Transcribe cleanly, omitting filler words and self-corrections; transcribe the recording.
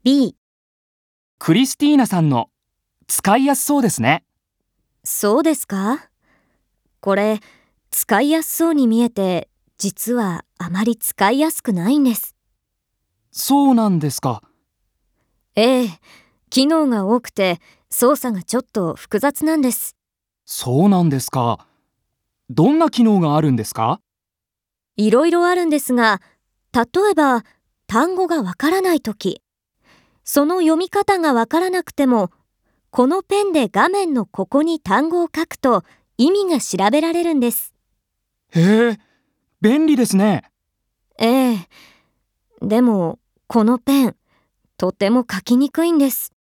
B。 クリスティーナさんの使いやすそうですね。 そうですか？これ、使いやすそうに見えて、実はあまり使いやすくないんです。 そうなんですか。 ええ、機能が多くて操作がちょっと複雑なんです。 そうなんですか。どんな機能があるんですか？ いろいろあるんですが、例えば単語がわからないとき、その読み方がわからなくても、このペンで画面のここに単語を書くと意味が調べられるんです。 へえ、便利ですね。 ええ、でもこのペン、とても書きにくいんです。